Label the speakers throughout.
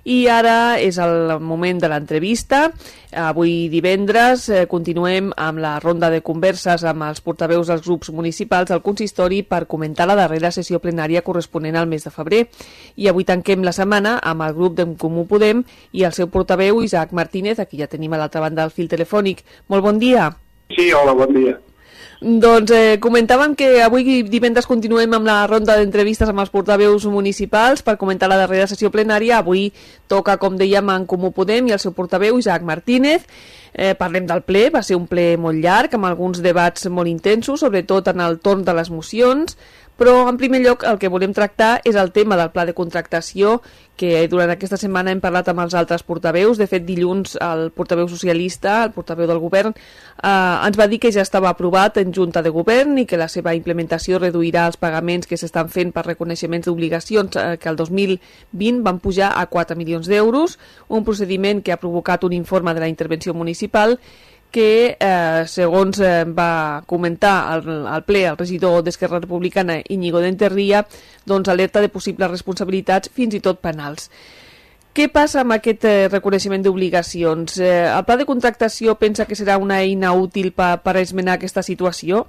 Speaker 1: I ara és el moment de l'entrevista. Avui divendres continuem amb la ronda de converses amb els portaveus dels grups municipals al consistori per comentar la darrera sessió plenària corresponent al mes de febrer. I avui tanquem la setmana amb el grup d'En Comú Podem i el seu portaveu Isaac Martínez, aquí ja tenim a l'altra banda del fil telefònic. Molt bon dia.
Speaker 2: Sí, hola, bon dia.
Speaker 1: Doncs comentàvem que avui divendres continuem amb la ronda d'entrevistes amb els portaveus municipals per comentar la darrera sessió plenària. Avui toca, com dèiem, En Comú Podem i el seu portaveu, Isaac Martínez. Parlem del ple, va ser un ple molt llarg, amb alguns debats molt intensos, sobretot en el torn de les mocions, però en primer lloc el que volem tractar és el tema del pla de contractació, que durant aquesta setmana hem parlat amb els altres portaveus. De fet, dilluns el portaveu socialista, el portaveu del govern, ens va dir que ja estava aprovat en Junta de Govern i que la seva implementació reduirà els pagaments que s'estan fent per reconeixements d'obligacions que el 2020 van pujar a 4 milions d'euros, un procediment que ha provocat un informe de la intervenció municipal que, segons va comentar al ple el regidor d'Esquerra Republicana Íñigo d'Enterria, doncs alerta de possibles responsabilitats, fins i tot penals. Què passa amb aquest reconeixement d'obligacions? El pla de contractació pensa que serà una eina útil per esmenar aquesta situació?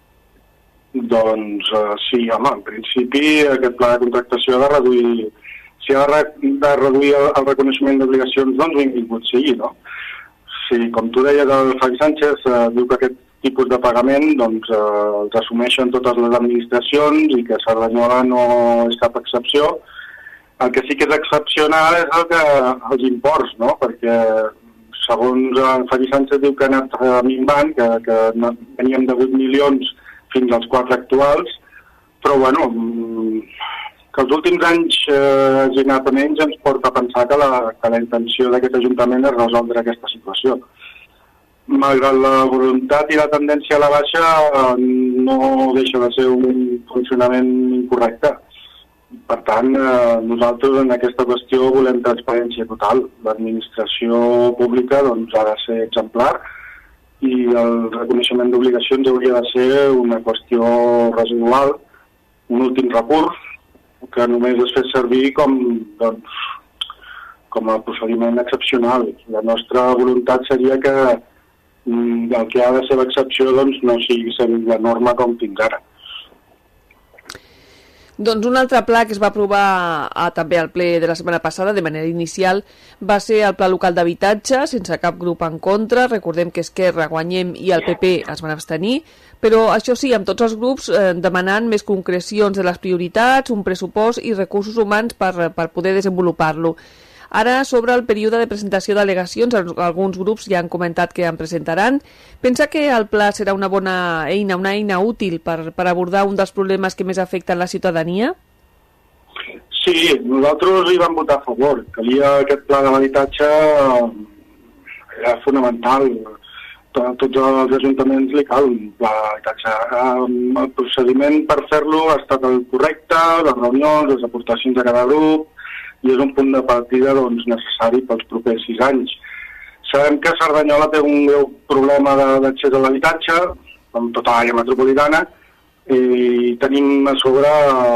Speaker 2: Doncs sí, home, en principi aquest pla de contractació ha de reduir, si ha de reduir el reconeixement d'obligacions, doncs benvingut sigui, no? Sí, com tu deies, el Javi Sánchez diu que aquest tipus de pagament doncs, els assumeixen totes les administracions i que Cerdanyola no és cap excepció. El que sí que és excepcional és els imports, no? Perquè segons el Javi Sánchez diu que ha anat minvant, que veníem de 8 milions fins als 4 actuals, però bueno, que els últims anys hagi anat a menys ens porta a pensar que la intenció d'aquest Ajuntament és resoldre aquesta situació. Malgrat la voluntat i la tendència a la baixa, no deixa de ser un funcionament incorrecte. Per tant, nosaltres en aquesta qüestió volem transparència total. L'administració pública doncs, ha de ser exemplar i el reconeixement d'obligacions hauria de ser una qüestió residual, un últim recurs, que només es fes servir com a procediment excepcional. La nostra voluntat seria que el que ha de ser l'excepció doncs, no sigui la norma com fins ara.
Speaker 1: Doncs un altre pla que es va aprovar també al ple de la setmana passada de manera inicial va ser el Pla Local d'Habitatge, sense cap grup en contra. Recordem que Esquerra, Guanyem i el PP es van abstenir, però això sí, amb tots els grups demanant més concrecions de les prioritats, un pressupost i recursos humans per poder desenvolupar-lo. Ara, sobre el període de presentació d'al·legacions, alguns grups ja han comentat que en presentaran. Pensa que el pla serà una bona eina, una eina útil per abordar un dels problemes que més afecten la ciutadania?
Speaker 2: Sí, nosaltres hi vam votar a favor. Calia aquest pla de l'habitatge, era fonamental. A tots els ajuntaments li cal un pla d'habitatge. El procediment per fer-lo ha estat el correcte, les reunions, les aportacions de cada grup, i és un punt de partida doncs, necessari pels propers 6 anys. Sabem que Cerdanyola té un greu problema d'accés a l'habitatge, amb tota l'àrea metropolitana, i tenim a sobre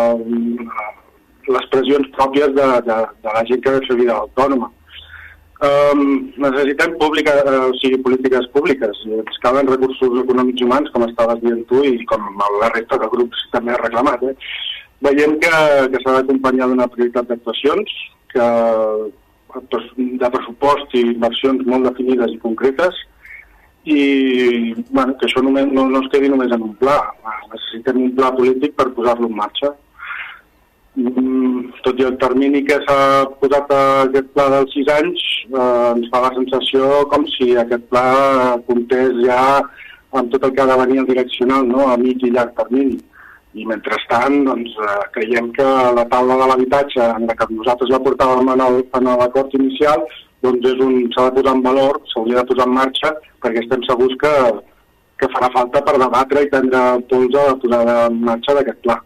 Speaker 2: les pressions pròpies de la gent que ha de fer vida autònoma. Necessitem polítiques públiques, ens calen recursos econòmics i humans, com estaves dient tu i com la resta de grups també ha reclamat. Veiem que s'ha d'acompanyar d'una prioritat d'actuacions, de pressupost i inversions molt definides i concretes, i que això no es quedi només en un pla. Necessitem un pla polític per posar-lo en marxa. Tot i el termini que s'ha posat a aquest pla dels 6 anys, ens fa la sensació com si aquest pla comptés ja amb tot el que ha de venir al direccional, no? A mig i llarg termini. I mentrestant, doncs, creiem que la taula de l'habitatge, en la que nosaltres la portàvem en l'acord inicial, doncs s'ha de posar en valor, s'hauria de posar en marxa, perquè estem segurs que farà falta per debatre i prendre pols a la posada en marxa d'aquest pla.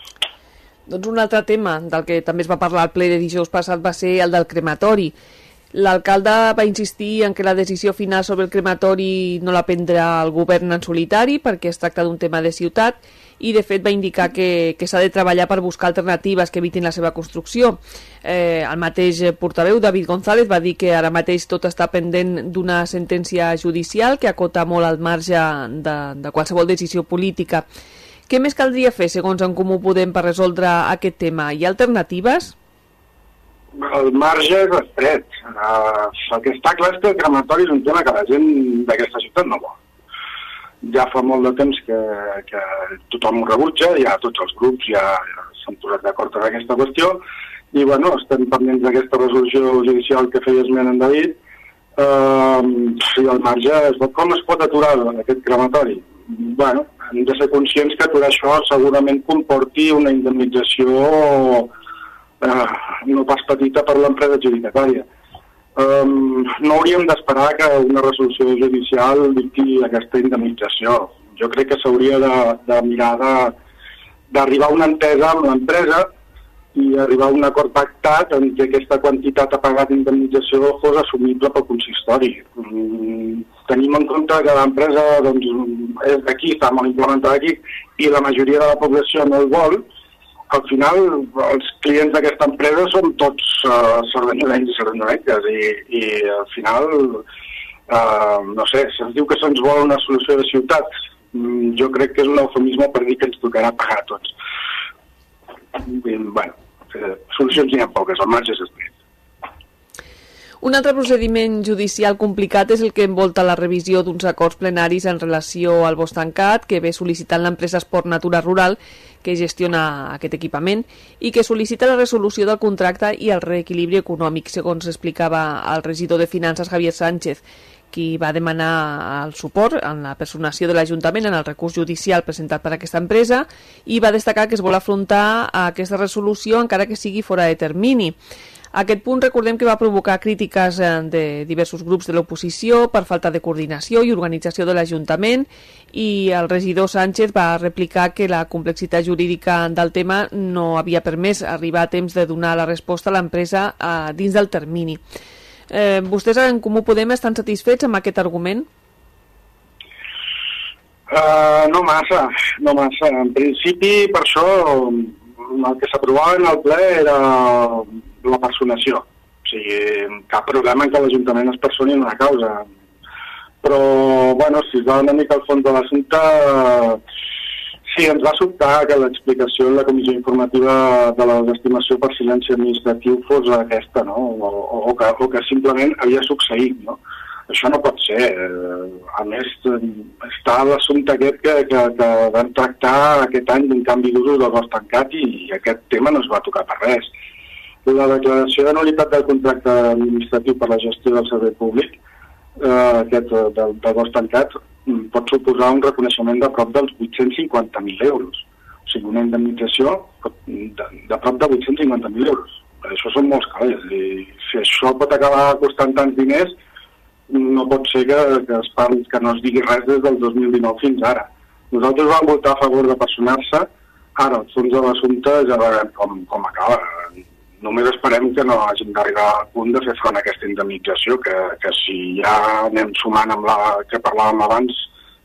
Speaker 1: Doncs un altre tema del que també es va parlar al ple de dijous passat va ser el del crematori. L'alcalde va insistir en que la decisió final sobre el crematori no la prendrà el govern en solitari perquè es tracta d'un tema de ciutat i de fet va indicar que s'ha de treballar per buscar alternatives que evitin la seva construcció. El mateix portaveu, David González, va dir que ara mateix tot està pendent d'una sentència judicial que acota molt al marge de qualsevol decisió política. Què més caldria fer, segons En Comú Podem, per resoldre aquest tema? Hi ha alternatives?
Speaker 2: El marge és estret. El que està clar és que el crematori és un tema que la gent d'aquesta ciutat no vol. Ja fa molt de temps que tothom ho rebutja, ja tots els grups ja s'han posat d'acord en aquesta qüestió, i bueno, estem pendents d'aquesta resolució judicial que feia esment en David, i el marge com es pot aturar aquest crematori? Bueno, hem de ser conscients que aturar això segurament comporti una indemnització no pas petita per l'empresa adjudicatària. No hauríem d'esperar que una resolució judicial dicti aquesta indemnització. Jo crec que s'hauria de mirar d'arribar a una entesa amb l'empresa i arribar a un acord pactat en què aquesta quantitat a pagar d'indemnització fos assumible pel consistori. Tenim en compte que l'empresa és d'aquí, està molt implementada aquí, i la majoria de la població no el vol. Al final, els clients d'aquesta empresa són tots cerdanyolencs i cerdanyolenques i al final, no sé, se'ns diu que se'ns vol una solució de ciutat. Jo crec que és un eufemisme per dir que ens tocarà pagar a tots. Bueno, solucions n'hi ha poques, el marge és estret.
Speaker 1: Un altre procediment judicial complicat és el que envolta la revisió d'uns acords plenaris en relació al bosc tancat que ve sol·licitant l'empresa Esport Natura Rural que gestiona aquest equipament i que sol·licita la resolució del contracte i el reequilibri econòmic, segons explicava el regidor de Finances Javier Sánchez, qui va demanar el suport en la personació de l'Ajuntament en el recurs judicial presentat per aquesta empresa i va destacar que es vol afrontar aquesta resolució encara que sigui fora de termini. Aquest punt recordem que va provocar crítiques de diversos grups de l'oposició per falta de coordinació i organització de l'Ajuntament i el regidor Sánchez va replicar que la complexitat jurídica del tema no havia permès arribar a temps de donar la resposta a l'empresa dins del termini. Vostès en Comú Podem estan satisfets amb aquest argument?
Speaker 2: No massa. En principi, per això, el que s'aprovava en el ple era la personació. O sigui, cap problema en que l'Ajuntament es personi en una causa. Però, bueno, si es va una mica al fons de l'assumpte, sí, ens va sobtar que l'explicació en la comissió informativa de la desestimació per silenci administratiu fos aquesta, no? O que simplement havia succeït, no? Això no pot ser. A més, està l'assumpte aquest que vam tractar aquest any d'un canvi d'usos del bosc tancat i aquest tema no es va tocar per res. La declaració de nul·litat del contracte administratiu per la gestió del servei públic, aquest del bosc tancat, pot suposar un reconeixement de prop dels 850.000 euros. O sigui, una indemnització de prop de 850.000 euros. Això són molts calés. I si això pot acabar costant tants diners, no pot ser que no es digui res des del 2019 fins ara. Nosaltres vam votar a favor de personar-se, ara el fons de l'assumpte ja veurem com acaba. Només esperem que no hàgim d'arribar al punt de fer front a aquesta indemnització, que si ja anem sumant amb la que parlàvem abans,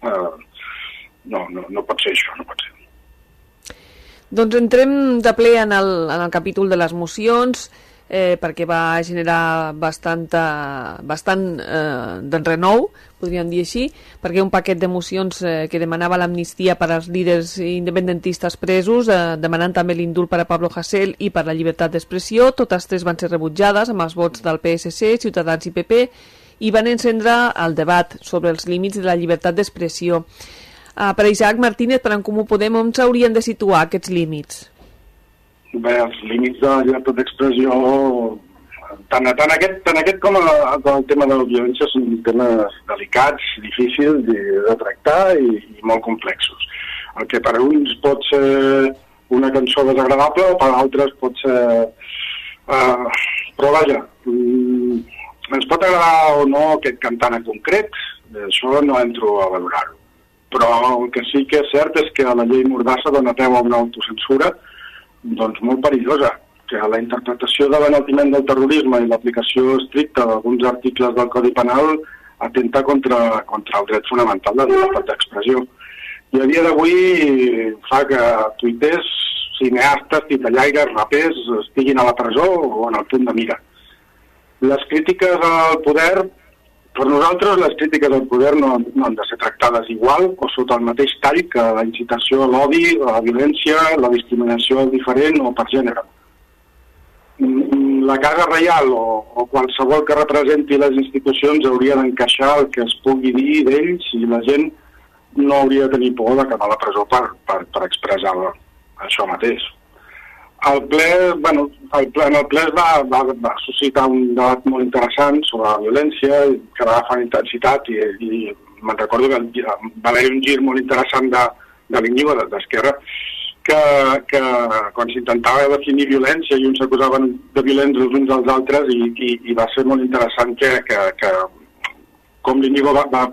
Speaker 2: no pot ser això, no pot ser.
Speaker 1: Doncs entrem de ple en el capítol de les mocions, perquè va generar bastant d'enrenou, podríem dir així, perquè un paquet de mocions que demanava l'amnistia per als líders independentistes presos, demanant també l'indult per a Pablo Hasél i per la llibertat d'expressió, totes tres van ser rebutjades amb els vots del PSC, Ciutadans i PP, i van encendre el debat sobre els límits de la llibertat d'expressió. Per Isaac Martínez, per En Comú Podem, on s'haurien de situar aquests límits?
Speaker 2: Bé, els límits de la llibertat d'expressió, tant aquest com el tema de la violència, són temes delicats, difícils de tractar i molt complexos. El que per uns pot ser una cançó desagradable o per altres pot ser... Però vaja, ens pot agradar o no aquest cantant en concret, això no entro a valorar-ho. Però el que sí que és cert és que la llei Mordassa dona peu a una autocensura doncs molt perillosa, que la interpretació de l'enaltiment del terrorisme i l'aplicació estricta d'alguns articles del Codi Penal atenta contra el dret fonamental de la llibertat d'expressió. I a dia d'avui fa que tuiters, cineastes, titellaires, rapers estiguin a la presó o en el punt de mira. Les crítiques al poder, per nosaltres les crítiques al poder no han de ser tractades igual o sota el mateix tall que la incitació a l'odi, la violència, la discriminació al diferent o per gènere. La Casa Reial o qualsevol que representi les institucions hauria d'encaixar el que es pugui dir d'ells i la gent no hauria de tenir por d'acabar a la presó per expressar això mateix. En el ple es va suscitar un debat molt interessant sobre la violència que va agafar intensitat i me'n recordo que va haver un gir molt interessant de l'Iñigo, d'Esquerra, que quan s'intentava definir violència i uns s'acusaven de violents els uns als altres i va ser molt interessant que com l'Iñigo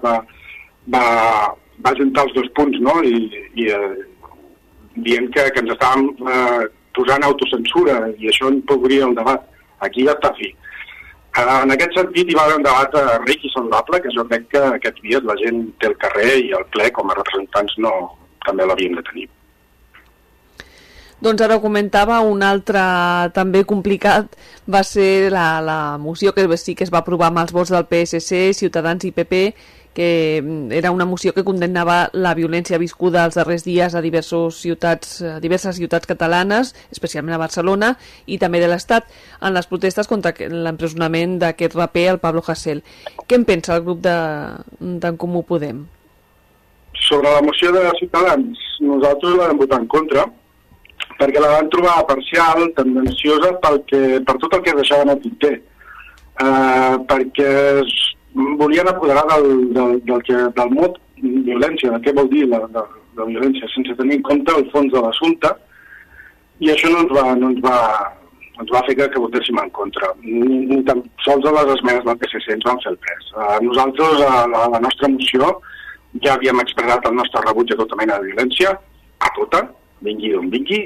Speaker 2: va juntar els dos punts, no? I dient que ens estàvem posant autocensura i això empobria el debat. Aquí ja està fi. En aquest sentit hi va haver un debat ric i saludable que jo crec que aquests dies la gent té el carrer i el ple com a representants també l'havíem de tenir.
Speaker 1: Doncs ara ho comentava, un altre també complicat va ser la moció que sí que es va aprovar amb els vots del PSC, Ciutadans i PP, que era una moció que condemnava la violència viscuda els darrers dies a diverses ciutats catalanes, especialment a Barcelona, i també de l'Estat, en les protestes contra l'empresonament d'aquest raper, el Pablo Hasél. Què en pensa el grup d'en Comú Podem?
Speaker 2: Sobre la moció de Ciutadans, nosaltres la vam votar en contra, perquè la van trobar parcial, tendenciosa, per tot el que es deixava en el tinter. Perquè volien apoderar del mot violència, de què vol dir la violència, sense tenir en compte el fons de l'assumpte, i això no ens va fer que votéssim en contra. Ni tan sols a les esmenes del PSC ens van fer el pres. Nosaltres, a la nostra moció, ja havíem expressat el nostre rebuig a tota mena de violència, a tota, vingui d'on vingui,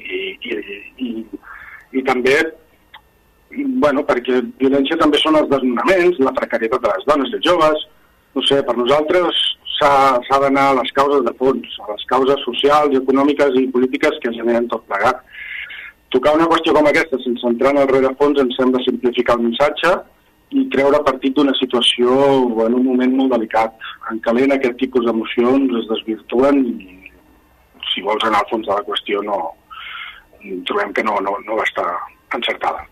Speaker 2: i també perquè violència també són els desnonaments, la precarietat de les dones i els joves. No sé, per nosaltres s'ha d'anar a les causes de fons, a les causes socials, econòmiques i polítiques que generen tot plegat. Tocar una qüestió com aquesta sense entrar en el rerefons ens sembla simplificar el missatge i treure partit d'una situació en un moment molt delicat. En calent aquest tipus d'emocions es desvirtuen i si vols anar al fons de la qüestió trobem que no va estar encertada.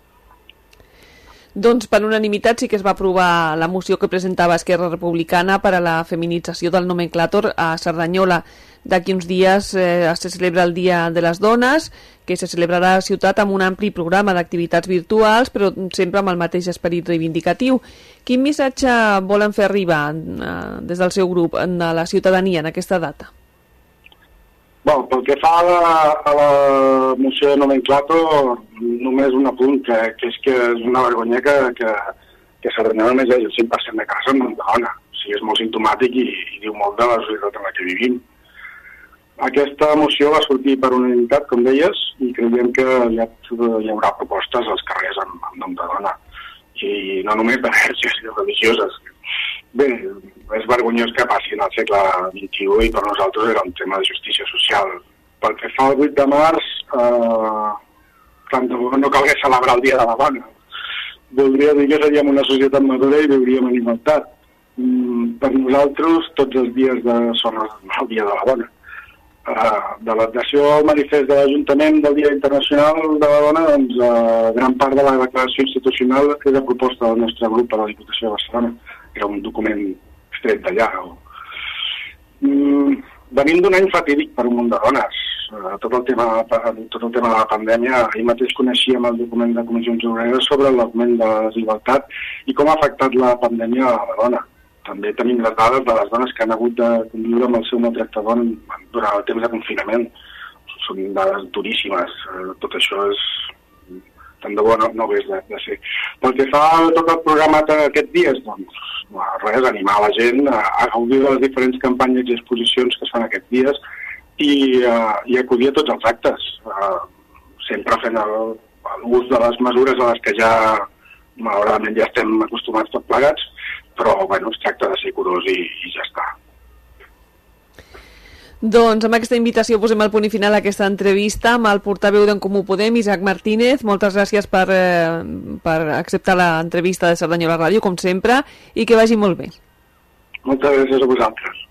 Speaker 1: Doncs per unanimitat sí que es va aprovar la moció que presentava Esquerra Republicana per a la feminització del nomenclàtor a Cerdanyola. D'aquí uns dies se celebra el Dia de les Dones, que se celebrarà a la ciutat amb un ampli programa d'activitats virtuals, però sempre amb el mateix esperit reivindicatiu. Quin missatge volen fer arribar des del seu grup a la ciutadania en aquesta data?
Speaker 2: Pel que fa a la moció de nomenclàtor, només un apunt, que és una vergonya que Cerdanyola només hi hagi el 5% de cases en dona. O sigui, és molt simptomàtic i diu molt de la societat en la que vivim. Aquesta moció va sortir per unanimitat, com deies, i creiem que hi haurà propostes als carrers amb nom de dona. I no només de verges i religioses. Bé, és vergonyós que passi en el segle XXI i per nosaltres era un tema de justícia social. Pel que fa al 8 de març, no calgués celebrar el Dia de la Dona. Voldria dir que seríem una societat madura i viuríem en igualtat. Per nosaltres, tots els dies són el Dia de la Dona. De l'adhesió al manifest de l'Ajuntament del Dia Internacional de la Dona, doncs gran part de la declaració institucional era proposta del nostre grup a la Diputació de Barcelona. Era un document extret d'allà. Venim d'un any fatídic per un munt de dones. Tot el tema de la pandèmia, ahir mateix coneixíem el document de Comissions Obreres sobre l'augment de la desigualtat i com ha afectat la pandèmia a la dona. També tenim les dades de les dones que han hagut de conviure amb el seu maltractador durant el temps de confinament. Són dades duríssimes. Tot això és... tant de bo no hagués de ser. Pel que fa a tot el programa d'aquests dies, doncs res, animar la gent a gaudir de les diferents campanyes i exposicions que es fan aquests dies i acudir a tots els actes, sempre fent el l'ús de les mesures a les que ja, malauradament, ja estem acostumats tots plegats, però bueno, es tracta de ser curós i ja està.
Speaker 1: Doncs amb aquesta invitació posem el punt i final a aquesta entrevista amb el portaveu d'en Comú Podem, Isaac Martínez. Moltes gràcies per acceptar l'entrevista de Cerdanyola Ràdio, com sempre, i que vagi molt bé.
Speaker 2: Moltes gràcies a vosaltres.